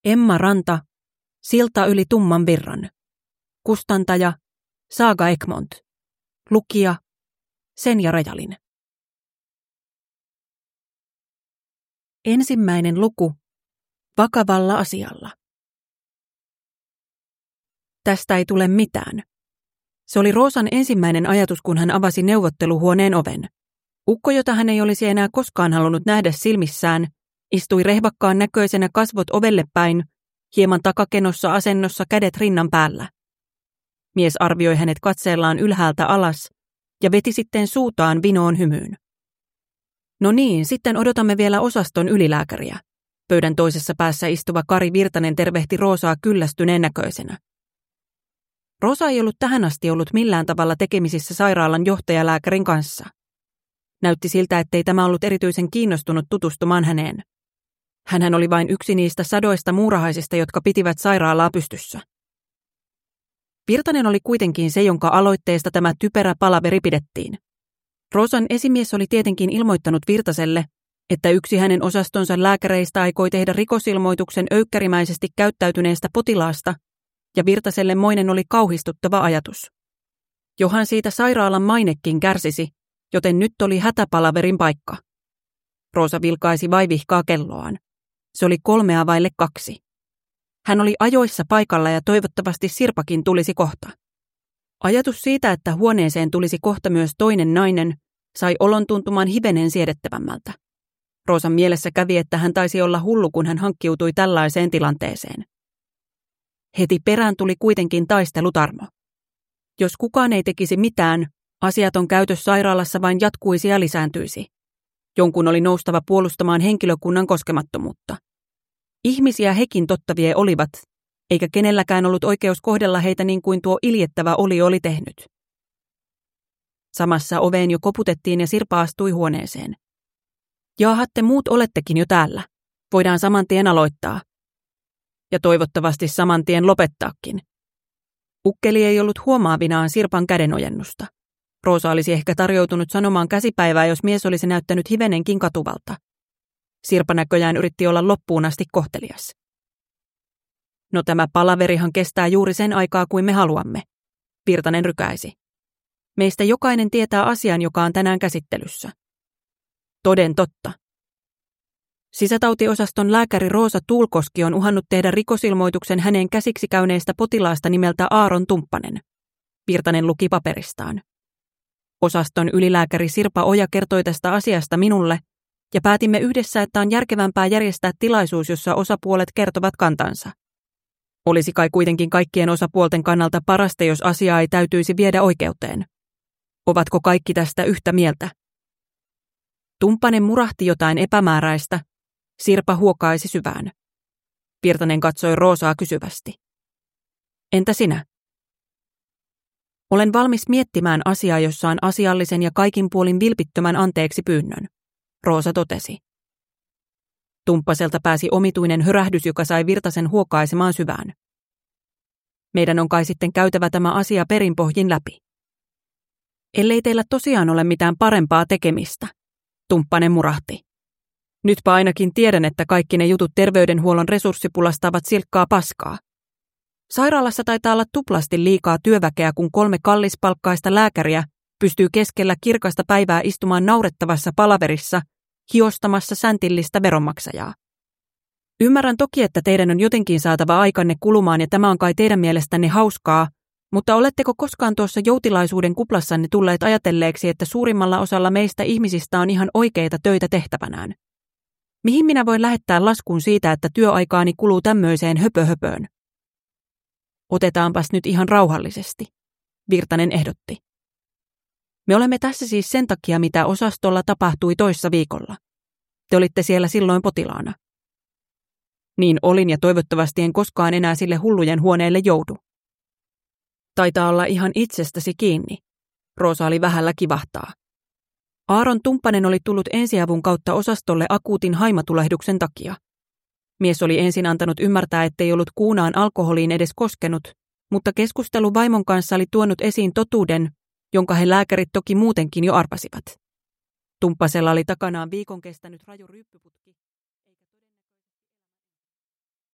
Emma Ranta, Silta yli tumman virran. Kustantaja, Saga Egmont. Lukija, Senja Rajalin. Ensimmäinen luku. Vakavalla asialla. Tästä ei tule mitään. Se oli Roosan ensimmäinen ajatus, kun hän avasi neuvotteluhuoneen oven. Ukko, jota hän ei olisi enää koskaan halunnut nähdä silmissään, istui rehvakkaan näköisenä kasvot ovelle päin, hieman takakenossa asennossa kädet rinnan päällä. Mies arvioi hänet katseellaan ylhäältä alas ja veti sitten suutaan vinoon hymyyn. No niin, sitten odotamme vielä osaston ylilääkäriä. Pöydän toisessa päässä istuva Kari Virtanen tervehti Roosaa kyllästyneen näköisenä. Roosa ei ollut tähän asti ollut millään tavalla tekemisissä sairaalan johtajalääkärin kanssa. Näytti siltä, ettei tämä ollut erityisen kiinnostunut tutustumaan häneen. Hänhän oli vain yksi niistä sadoista muurahaisista, jotka pitivät sairaalaa pystyssä. Virtanen oli kuitenkin se, jonka aloitteesta tämä typerä palaveri pidettiin. Roosan esimies oli tietenkin ilmoittanut Virtaselle, että yksi hänen osastonsa lääkäreistä aikoi tehdä rikosilmoituksen öykkärimäisesti käyttäytyneestä potilaasta, ja Virtaselle moinen oli kauhistuttava ajatus. Johan siitä sairaalan mainekin kärsisi, joten nyt oli hätäpalaverin paikka. Roosa vilkaisi vaivihkaa kelloaan. Se oli 2:03. Hän oli ajoissa paikalla ja toivottavasti Sirpakin tulisi kohta. Ajatus siitä, että huoneeseen tulisi kohta myös toinen nainen, sai olon tuntumaan hivenen siedettävämmältä. Roosan mielessä kävi, että hän taisi olla hullu, kun hän hankkiutui tällaiseen tilanteeseen. Heti perään tuli kuitenkin taistelutarmo. Jos kukaan ei tekisi mitään, asiaton käytös sairaalassa vain jatkuisi ja lisääntyisi. Jonkun oli noustava puolustamaan henkilökunnan koskemattomuutta. Ihmisiä hekin totta vie olivat, eikä kenelläkään ollut oikeus kohdella heitä niin kuin tuo iljettävä oli tehnyt. Samassa oveen jo koputettiin ja Sirpa astui huoneeseen. Jaaha, te muut olettekin jo täällä. Voidaan saman tien aloittaa. Ja toivottavasti saman tien lopettaakin. Ukkeli ei ollut huomaavinaan Sirpan kädenojennusta. Roosa olisi ehkä tarjoutunut sanomaan käsipäivää, jos mies olisi näyttänyt hivenenkin katuvalta. Sirpa näköjään yritti olla loppuun asti kohtelias. No tämä palaverihan kestää juuri sen aikaa kuin me haluamme, Virtanen rykäisi. Meistä jokainen tietää asian, joka on tänään käsittelyssä. Toden totta. Sisätautiosaston lääkäri Roosa Tuulkoski on uhannut tehdä rikosilmoituksen häneen käsiksi käyneestä potilaasta nimeltä Aaron Tumppanen. Virtanen luki paperistaan. Osaston ylilääkäri Sirpa Oja kertoi tästä asiasta minulle, ja päätimme yhdessä, että on järkevämpää järjestää tilaisuus, jossa osapuolet kertovat kantansa. Olisi kai kuitenkin kaikkien osapuolten kannalta parasta, jos asiaa ei täytyisi viedä oikeuteen. Ovatko kaikki tästä yhtä mieltä? Tumppanen murahti jotain epämääräistä. Sirpa huokaisi syvään. Virtanen katsoi Roosaa kysyvästi. Entä sinä? Olen valmis miettimään asiaa, jossa on asiallisen ja kaikin puolin vilpittömän anteeksi pyynnön, Roosa totesi. Tumppaselta pääsi omituinen hörähdys, joka sai Virtasen huokaisemaan syvään. Meidän on kai sitten käytävä tämä asia perinpohjin läpi. Ellei teillä tosiaan ole mitään parempaa tekemistä, Tumppanen murahti. Nytpä ainakin tiedän, että kaikki ne jutut terveydenhuollon resurssipulasta ovat silkkaa paskaa. Sairaalassa taitaa olla tuplasti liikaa työväkeä, kun 3 kallispalkkaista lääkäriä pystyy keskellä kirkasta päivää istumaan naurettavassa palaverissa, hiostamassa säntillistä veronmaksajaa. Ymmärrän toki, että teidän on jotenkin saatava aikanne kulumaan ja tämä on kai teidän mielestänne hauskaa, mutta oletteko koskaan tuossa joutilaisuuden kuplassanne tulleet ajatelleeksi, että suurimmalla osalla meistä ihmisistä on ihan oikeita töitä tehtävänään? Mihin minä voin lähettää laskun siitä, että työaikaani kuluu tämmöiseen höpöhöpöön? Otetaanpas nyt ihan rauhallisesti, Virtanen ehdotti. Me olemme tässä siis sen takia, mitä osastolla tapahtui toissa viikolla. Te olitte siellä silloin potilaana. Niin olin ja toivottavasti en koskaan enää sille hullujen huoneelle joudu. Taitaa olla ihan itsestäsi kiinni. Roosa oli vähällä kivahtaa. Aaron Tumppanen oli tullut ensiavun kautta osastolle akuutin haimatulehduksen takia. Mies oli ensin antanut ymmärtää, ettei ollut kuunaan alkoholiin edes koskenut, mutta keskustelu vaimon kanssa oli tuonut esiin totuuden, jonka he lääkärit toki muutenkin jo arvasivat. Tumppasella oli takanaan viikon kestänyt raju ryyppyputki.